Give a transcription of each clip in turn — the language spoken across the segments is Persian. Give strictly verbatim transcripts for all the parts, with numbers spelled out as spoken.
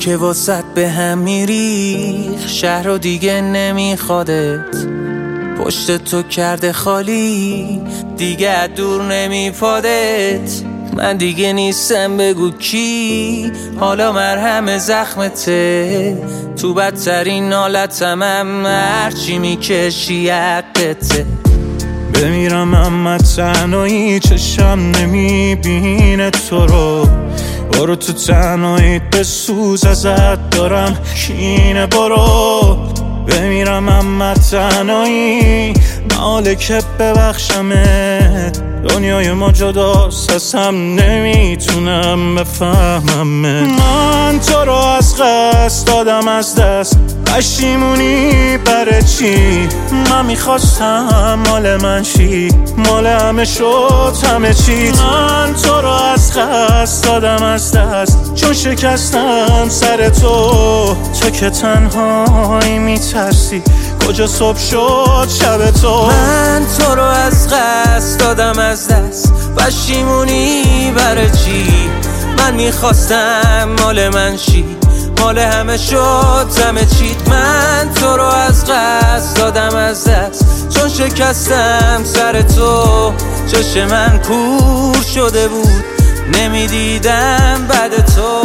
که واسط به هم میریخ، شهر رو دیگه نمیخوادت، پشت تو کرده خالی، دیگه دور نمیپادت. من دیگه نیستم بگو کی، حالا مرهم زخمته، تو بدترین حالتم هم هرچی میکشی حقته. بمیرم اما تنهایی چشم نمیبینه تو رو، برو تو تنهایی بسوز ازت دارم کینه، برو. بمیرم اما تنهایی ناله که ببخشمت، دنیای ما جداست از هم نمیتونم بفهممت. من تو رو از قصد دادم از دست، پشیمونی برای چی؟ من میخواستم مال من چی، مال همه شد همه چیت. من تو رو از قصد دادم از دست، چون شکستم سر تو، تو که تنهایی میترسی کجا صبح شد شب تو. من تو رو از قصد دادم از دست، پشیمونی برای چی؟ من میخواستم مال من چی، مال همه شد همه چیت. من تو رو از قصد دادم از دست، چون شکستم سر تو، چشم من کور شده بود نمیدیدم بعد تو.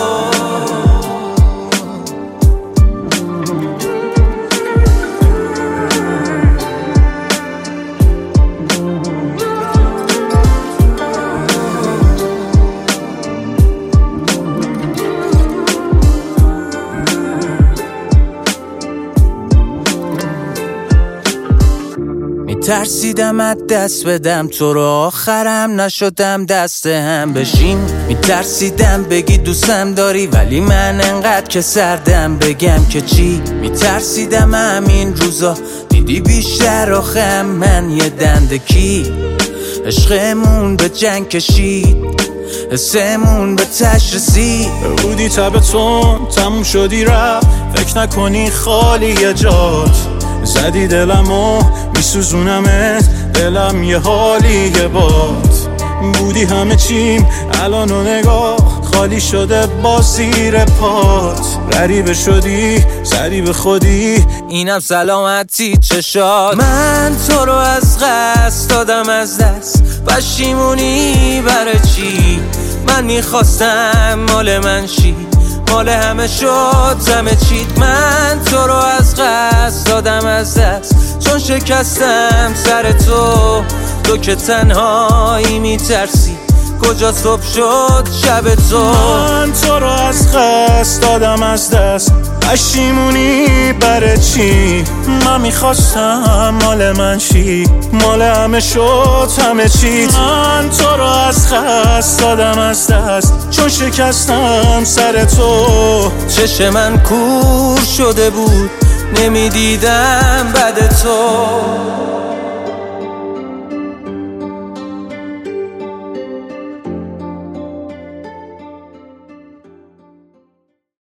ترسیدم از دست بدم تو رو، آخرم نشدم دست هم بشیم. میترسیدم بگی دوستم داری، ولی من انقدر که سردم بگم که چی. میترسیدم همین روزا دیدی بیشتر آخم من یه دندکی، عشقمون به جنگ کشید، حسمون به تش رسید. بودی تبتون تموم شدی رفت، فکر نکنی خالی جات، زدی دلمو میسوزونمت، دلم یه حالی یه باد. بودی همه چیم الان و نگاه خالی شده با زیر پات. غریبه شدی زدی به خودی، اینم سلامتی چشات. من تو رو از قصد دادم از دست، پشیمونی برای چی؟ من میخواستم مال من چی، مال همه شد همه چیت. من تو رو از قصد دادم از دست، چون شکستم سر تو، تو که تنهایی میترسی کجا صبح شد شب تو. من تو رو از قصد دادم از دست، پشیمونی برای چی؟ من میخواستم مال من چی، مال همه شد همه چیت. من تو رو از قصد دادم از دست، چون شکستم سر تو، چشم من کور شده بود نمیدیدم بعد تو.